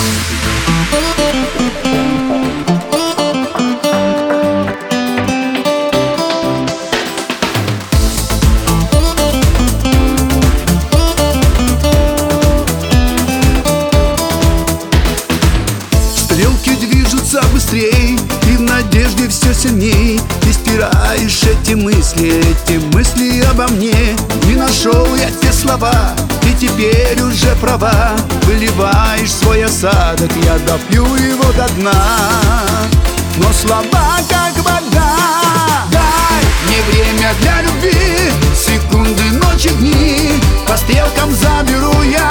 Стрелки движутся быстрей, и в надежде все сильней. Ты стираешь эти мысли обо мне. Не нашел я те слова, ты теперь уже права. Выливаешь свой осадок, я допью его до дна. Но слова как вода. Дай мне время для любви, секунды, ночи, дни. По стрелкам заберу я.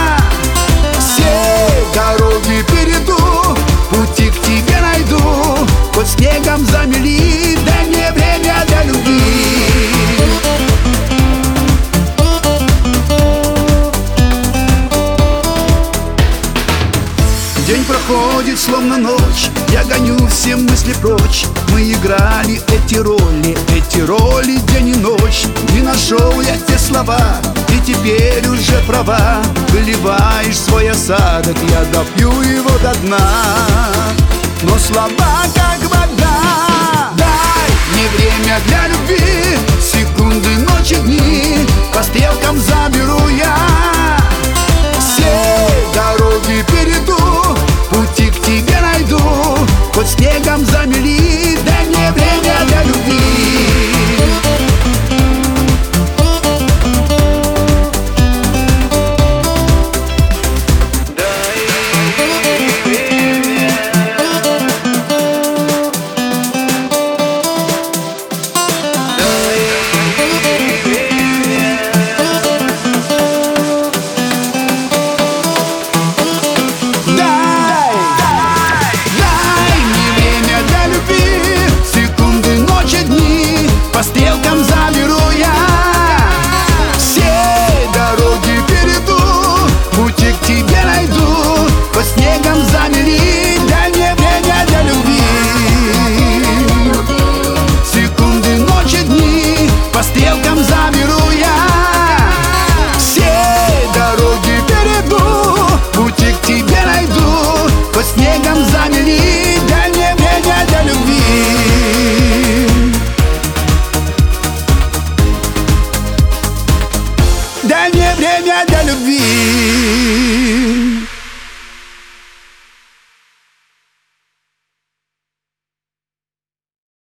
Все дороги перейду, пути к тебе найду. Под снегом замели, дай мне время для любви. День проходит словно ночь, я гоню все мысли прочь. Мы играли эти роли день и ночь. Не нашел я те слова, ты теперь уже права. Выливаешь свой осадок, я допью его до дна. Но слова как вода. Дай мне время для любви, секунды, ночи, дни. По стрелкам заберу я.